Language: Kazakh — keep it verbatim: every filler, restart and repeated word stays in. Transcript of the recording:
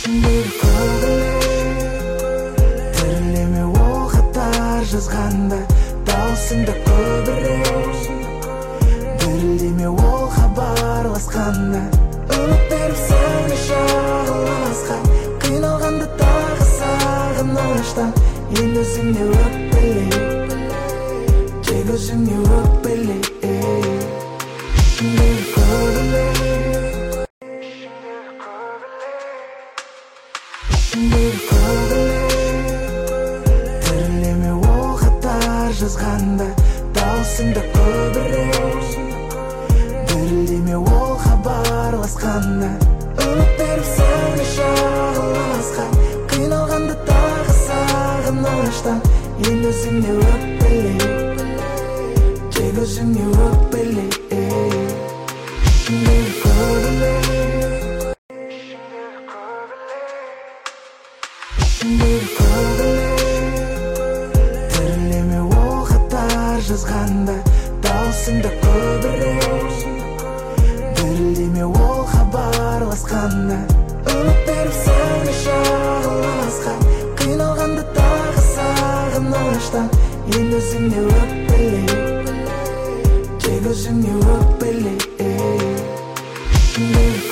Ішімдегі көбілек тірілеме ол хаттар жазғанда даусыңда көбірек дірілдеме ол хабарласқанда үміт беріп сәні шағыласқа қиналғанда тағы сағыныштан енді өзіңе өкпеле тек өзіңе өкпеле ішімдегі көбілек ішімдегі көбілек тірілеме ол хаттар жазғанда даусыңда көбірек дірілдеме ол хабарласқанда үміт беріп сәні шағыласқа қиналғанда тағы сағыныштан енді өзіңе өкпеле тек өзіңе өкпеле ішімдегі көбілек ішімдегі көбілек тірілеме ол хаттар жазғанда даусыңда көбірек дірілдеме ол хабарласқанда үміт беріп сәні шағыласқа қиналғанда тағы сағыныштан енді өзіңе өкпеле тек өзіңе өкпеле ішімдегі